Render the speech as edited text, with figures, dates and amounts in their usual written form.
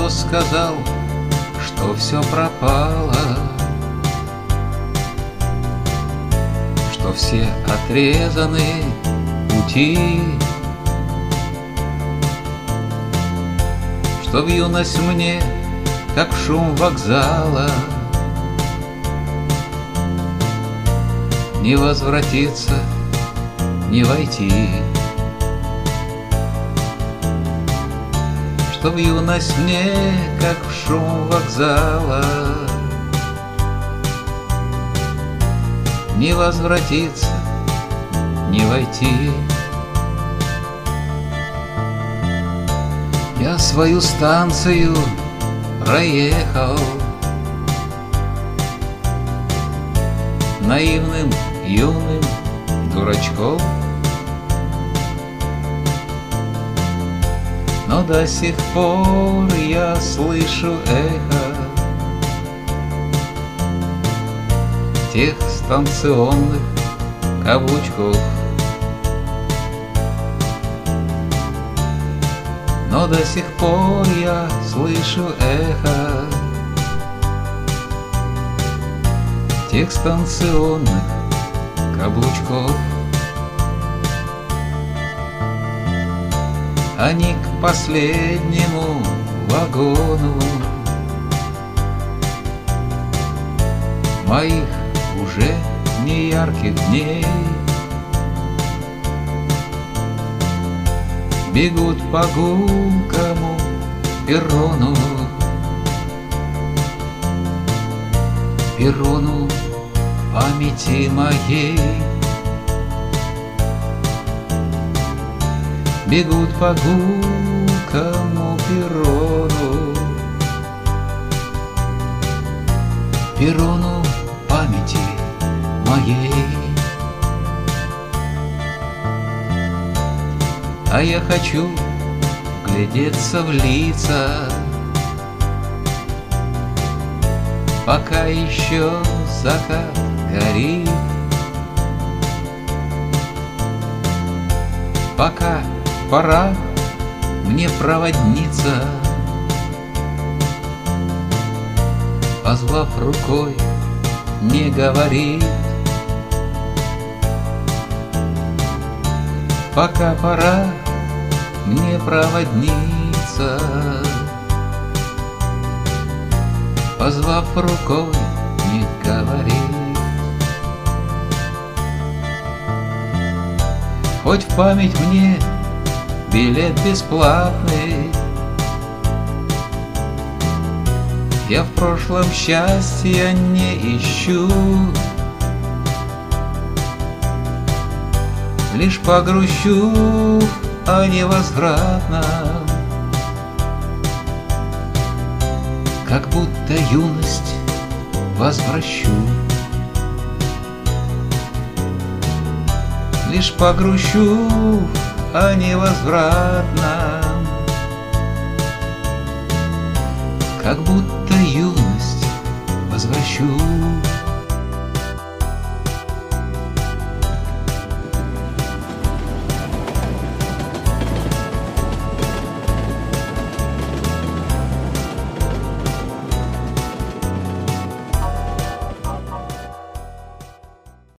кто сказал, что все пропало, что все отрезаны пути, что в юность мне, как шум вокзала, не возвратиться, не войти, что в юность мне, как в шум вокзала, не возвратиться, не войти. Я свою станцию проехал наивным юным дурачком, но до сих пор я слышу эхо тех станционных каблучков. Но до сих пор я слышу эхо тех станционных каблучков. Они к последнему вагону моих уже неярких дней бегут по гулкому перрону, перрону памяти моей. Бегут по гулкому перрону, перрону памяти моей. А я хочу глядеться в лица, пока еще закат горит, пока пора мне проводница, позвав рукой, не говорит. Пока пора мне проводница, позвав рукой, не говорит. Хоть в память мне билет бесплатный, я в прошлом счастья не ищу, лишь погрущу о невозвратном, как будто юность возвращу. Лишь погрущу о невозвратном, как будто юность возвращу.